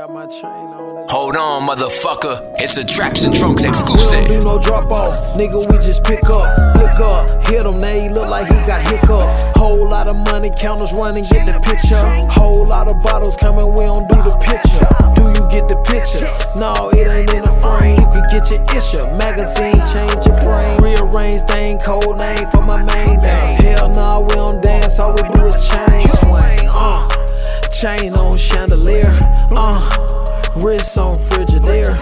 got my chain on. Hold on, motherfucker. It's a Traps and Trunks exclusive. We don't do no drop off, nigga. We just pick up, flick up, hit him. Now he look like he got hiccups. Whole lot of money, counters running, get the picture. Whole lot of bottles coming, we don't do the picture. Do you get the picture? No, it ain't in the frame. You could get your issue. Magazine, change your frame. Rearrange thing, code name for my main name. Hell nah, we don't dance, all we do is chain swing. Chain on chandelier, wrist on Frigidaire,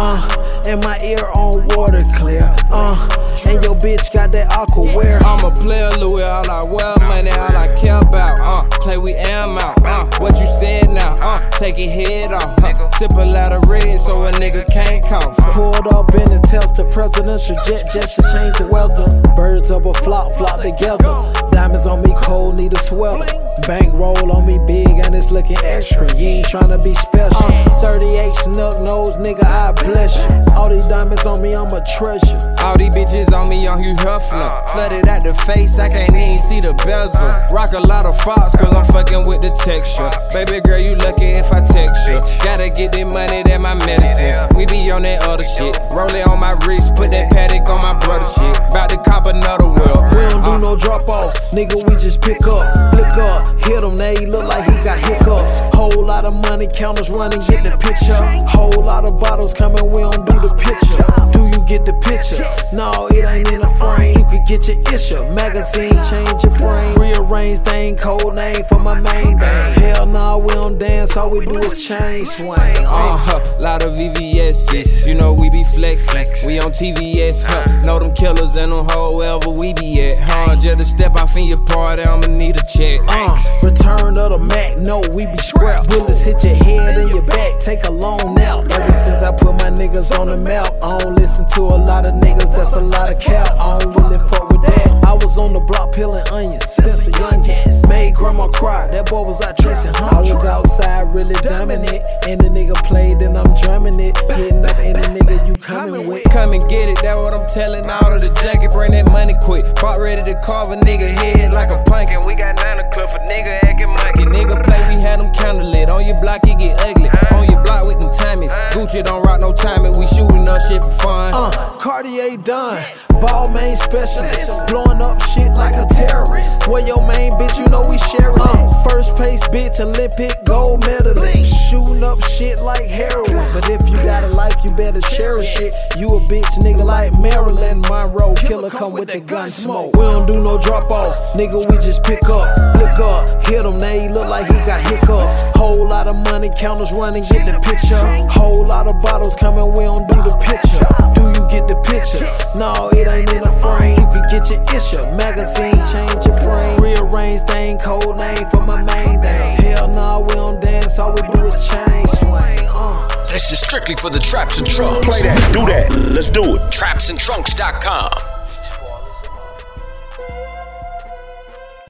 and my ear on water clear, and your bitch got that aquawear. I'm a player, Louis, all I wear, money, all I care about, play we am out, what you said now, take your head off, sip a lot of red so a nigga can't cough. Pulled up in the Tesla presidential jet just to change the weather. Birds of a flock together. Diamonds on me cold, need a sweater. Bankroll on me big and it's looking extra. You ain't tryna be special. 38 snug nose, nigga, I bless you. All these diamonds on me, I'm a treasure. All these bitches on me, on Hugh Hefner. Flooded at the face, I can't even see the bezel. Rock a lot of fox, cause I'm fucking with the texture. Baby girl, you lucky if I text you. Gotta get that money, that my medicine. We be on that other shit. Roll it on my wrist, put that paddock on my brother shit. Bout to cop another wheel. We don't do no drop off, nigga, we just pick up, flick up, hit him. Now he look like he got hiccups. Whole lot of money, counters running, get the picture. Whole lot of bottles coming, we don't do the picture. Do you get the picture? No, it ain't in the frame. You could get your issue. Magazine, change your frame. Rearrange thing, code name for my main name. Hell nah, we don't dance, all we do is chain swing. Lot of VVS's, you know we be flexing. We on TVS, know them killers and them hoes wherever we be at, just to step off in your party, I'ma need a check. Return of the Mac, no, we be scrap. Bullets hit your head and your back, take a long nap. Ever since I put my niggas on the map, I don't listen to a lot of niggas, that's a lot of cap. I don't really fuck with that. I was on the block peeling onions since a youngin'. Made grandma cry, that boy was out chasing hundreds. I was outside really dumbing it, and the nigga played and I'm drumming it. Hitting up any nigga you coming with. Come and get it, that's what I'm telling all of the jacket. Bring that money quick, about ready to carve a nigga head like a pumpkin. We got 9 o'clock for nigga acting monkey. Nigga play, we had them candlelit. On your block, it get ugly. On your block with them timings. Gucci don't rock no timing, we shooting up shit for fun. Cartier done, ball main specialist. Blowing up shit like a terrorist. Where your main bitch, you know we sharing. First place bitch, Olympic gold medalist. Shooting up shit like heroin. But if you got a life, you better cherish it. You a bitch nigga like Marilyn Monroe. Killer come with the gun smoke. We don't do no drop off, nigga, we just pick up, flick up, hit him. Now he look like he got hiccups. Whole lot of money, counters running, get the picture. Whole lot of bottles coming, we don't do the picture. Do you get the picture? No, it ain't in the frame. You could get your issue. Magazine, change your frame. Rearrange thing, code name for my main name. Hell nah, we don't dance, all we do is chain swing. This is strictly for the Traps and Trunks. Play that, do that, let's do it. Trapsandtrunks.com